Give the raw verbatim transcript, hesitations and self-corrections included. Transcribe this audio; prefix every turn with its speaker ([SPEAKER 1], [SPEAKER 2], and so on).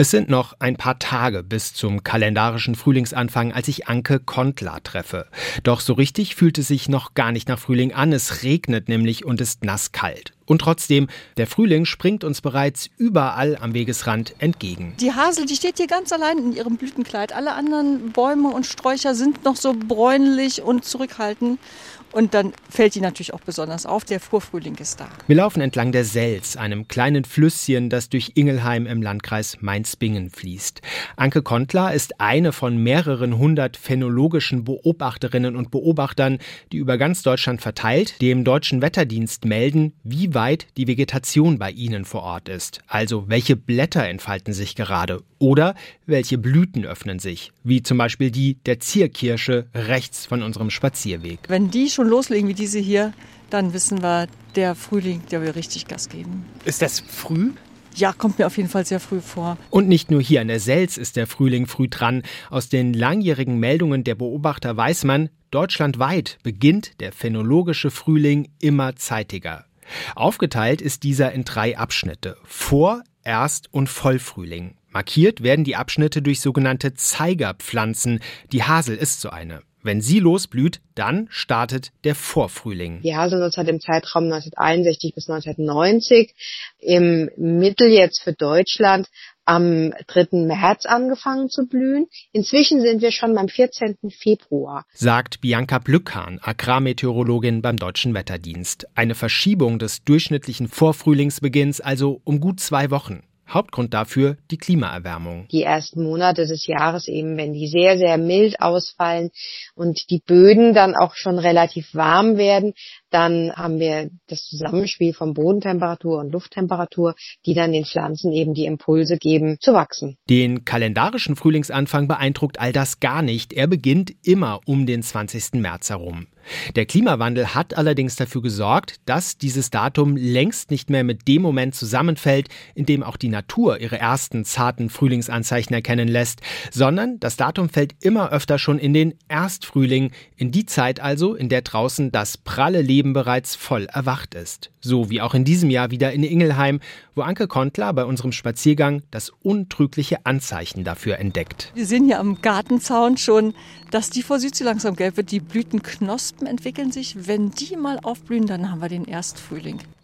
[SPEAKER 1] Es sind noch ein paar Tage bis zum kalendarischen Frühlingsanfang, als ich Anke Kontlar treffe. Doch so richtig fühlt es sich noch gar nicht nach Frühling an. Es regnet nämlich und ist nasskalt. Und trotzdem, der Frühling springt uns bereits überall am Wegesrand entgegen.
[SPEAKER 2] Die Hasel, die steht hier ganz allein in ihrem Blütenkleid. Alle anderen Bäume und Sträucher sind noch so bräunlich und zurückhaltend. Und dann fällt die natürlich auch besonders auf. Der Vorfrühling ist da.
[SPEAKER 1] Wir laufen entlang der Selz, einem kleinen Flüsschen, das durch Ingelheim im Landkreis Mainz-Bingen fließt. Anke Kontlar ist eine von mehreren hundert phänologischen Beobachterinnen und Beobachtern, die über ganz Deutschland verteilt dem Deutschen Wetterdienst melden, wie weit die Vegetation bei ihnen vor Ort ist. Also welche Blätter entfalten sich gerade oder welche Blüten öffnen sich, wie zum Beispiel die der Zierkirsche rechts von unserem Spazierweg.
[SPEAKER 2] Wenn die schon loslegen wie diese hier, dann wissen wir, der Frühling, der will richtig Gas geben.
[SPEAKER 1] Ist das früh?
[SPEAKER 2] Ja, kommt mir auf jeden Fall sehr früh vor.
[SPEAKER 1] Und nicht nur hier an der Selz ist der Frühling früh dran. Aus den langjährigen Meldungen der Beobachter weiß man, deutschlandweit beginnt der phänologische Frühling immer zeitiger. Aufgeteilt ist dieser in drei Abschnitte: Vor-, Erst- und Vollfrühling. Markiert werden die Abschnitte durch sogenannte Zeigerpflanzen. Die Hasel ist so eine. Wenn sie losblüht, dann startet der Vorfrühling.
[SPEAKER 3] Die Haselnuss hat im Zeitraum neunzehnhunderteinundsechzig bis neunzehnhundertneunzig im Mittel jetzt für Deutschland am dritten März angefangen zu blühen. Inzwischen sind wir schon beim vierzehnten Februar.
[SPEAKER 1] Sagt Bianca Blückhahn, Agrarmeteorologin beim Deutschen Wetterdienst. Eine Verschiebung des durchschnittlichen Vorfrühlingsbeginns also um gut zwei Wochen. Hauptgrund dafür die Klimaerwärmung.
[SPEAKER 3] Die ersten Monate des Jahres eben, wenn die sehr, sehr mild ausfallen und die Böden dann auch schon relativ warm werden, dann haben wir das Zusammenspiel von Bodentemperatur und Lufttemperatur, die dann den Pflanzen eben die Impulse geben, zu wachsen.
[SPEAKER 1] Den kalendarischen Frühlingsanfang beeindruckt all das gar nicht. Er beginnt immer um den zwanzigsten März herum. Der Klimawandel hat allerdings dafür gesorgt, dass dieses Datum längst nicht mehr mit dem Moment zusammenfällt, in dem auch die Natur ihre ersten zarten Frühlingsanzeichen erkennen lässt, sondern das Datum fällt immer öfter schon in den Erstfrühling, in die Zeit also, in der draußen das pralle Leben bereits voll erwacht ist. So wie auch in diesem Jahr wieder in Ingelheim, wo Anke Kontlar bei unserem Spaziergang das untrügliche Anzeichen dafür entdeckt.
[SPEAKER 2] Wir sehen hier am Gartenzaun schon, dass die Forsythie langsam gelb wird. Die Blütenknospen entwickeln sich. Wenn die mal aufblühen, dann haben wir den Erstfrühling.